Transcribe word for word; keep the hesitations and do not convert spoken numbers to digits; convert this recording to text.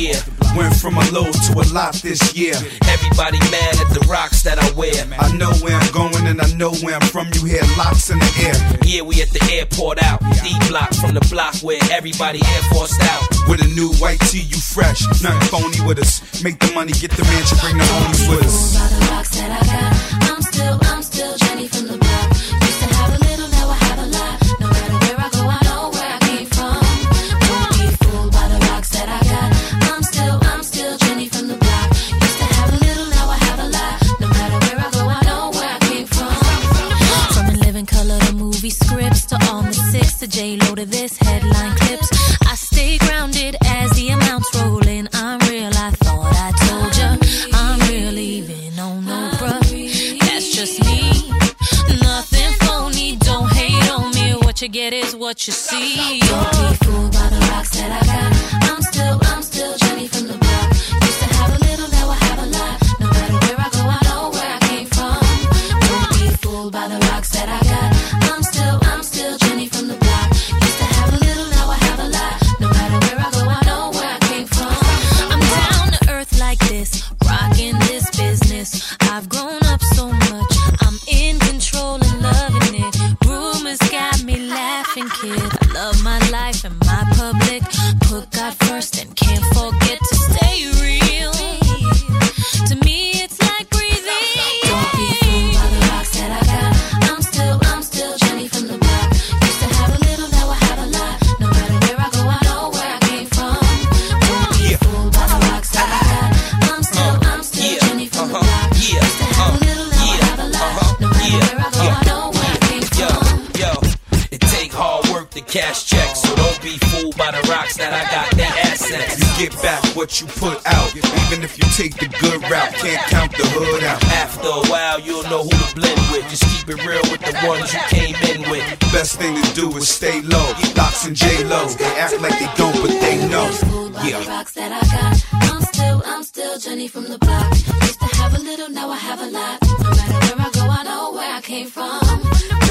year. Went from a low to a lot this year. Everybody mad at the rocks that I wear. I know where I'm going and I know where I'm from. You hear locks in the air. Yeah, we at the airport out. D-block from the block where everybody Air Forced out. With a new white tee, you fresh. Nothing phony with us. Make the money, get the mansion, bring the homies with us. All the rocks that I got, I'm still, I'm still Jenny from the block. Used to have a little, now I have a lot. No matter where I go, I know where I came from. Don't be fooled by the rocks that I got. I'm still, I'm still Jenny from the block. Used to have a little, now I have a lot. No matter where I go, I know where I came from. From In Living Color to movie scripts to all the six to J-Lo to this headline clips. I stay grounded as the amounts roll in. I'm real, I thought I told ya. I'm real even on no bruh. That's just me. Nothing phony, don't hate on me. What you get is what you see. Don't be fooled by the rocks that I got. I'm still, I'm still Jenny from the block. Used to have a little, now I have a lot. No matter where I go, I know where I came from. Don't be fooled by the rocks that I got. I'm still, I'm still Jenny from the block. Used to have a little, now I have a lot. No matter where I go, I know where I came from. I'm down to earth like this, rocking this business. I've grown up so much, I'm in control and loving it. Rumors got me laughing, kid. I love my life and my public. Put God first and can't forget to stay real. To me, it's like breathing. Don't be fooled by the rocks that I got. I'm still, I'm still Jenny from the block. Used to have a little, now I have a lot. No matter where I go, I know where I came from. Don't be fooled by the rocks that I got. I'm still, I'm still Jenny from the block. Used to have a little, now I have a lot. No matter where I go, I know where I came from. Yo, it take hard work to cash checks, so don't be fooled by the rocks that I got. They assets. You get back what you put out. Even if you take the good route, can't count the hood out. After a while, you'll know who to blend with. Just keep it real with the ones you came in with. Best thing to do is stay low. Locks and J-Lo, they act like they don't, but they know. Yeah. The rocks that I got, I'm still, I'm still Jenny from the block. Used to have a little, now I have a lot. No matter where I go, I know where I came from.